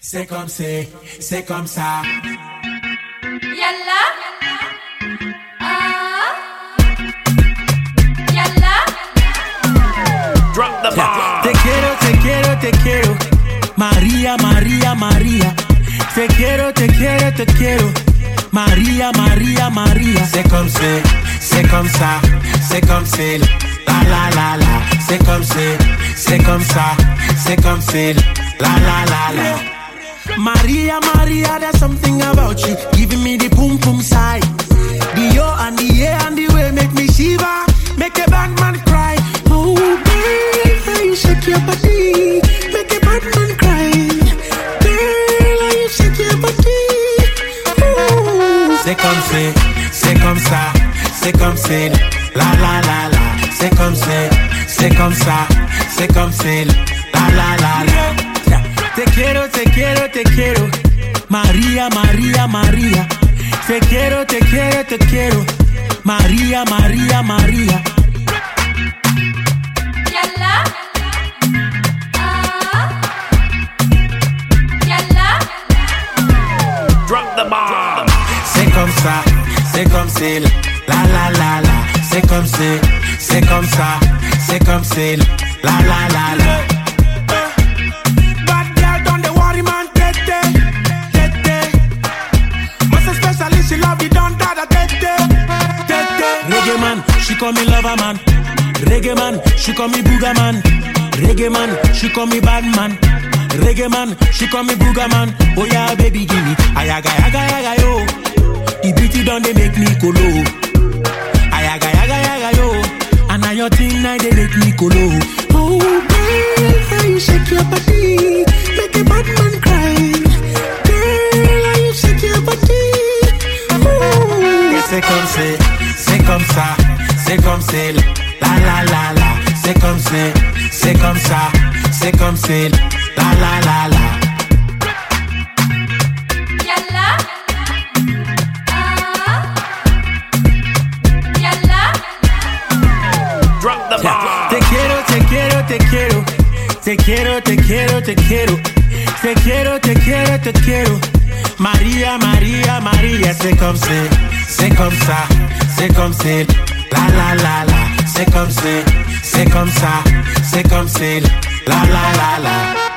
C'est comme ça. Yalla. Yalla. Drop the bomb. Te quiero. María. Te quiero. María. C'est comme ça. La. C'est comme ça. La. Maria, there's something about you, giving me the boom side. The yo and the yeah and the way make me shiver, make a bad man cry. Oh, girl, how you shake your body, make a bad man cry. Girl, how you shake your body. Ooh. C'est comme ça, la. C'est comme ça, la. Te quiero. María. Te quiero. María. Yalla. Yalla. Drop the bomb. C'est comme ça, la. C'est comme ça, la. Bad girl don't dey worry man, tete. Most especially she love you don't dada tete. Reggae man, she call me lover man. Reggae man, she call me booger man. Reggae man, she call me bad man. Reggae man, she call me booger man. Oh yeah, baby, give me ayaga, yo. The beauty done they make me colo. Ayaga, yo. And now your thing now they make me colo. Oh girl, how you shake your body, make a bad man cry. Girl, how you shake your body. Ooh. C'est comme ça, la. C'est comme ça, la. Yalla. Yalla. Drop the bomb. Te quiero. María. C'est comme ça, la. C'est comme ça, la.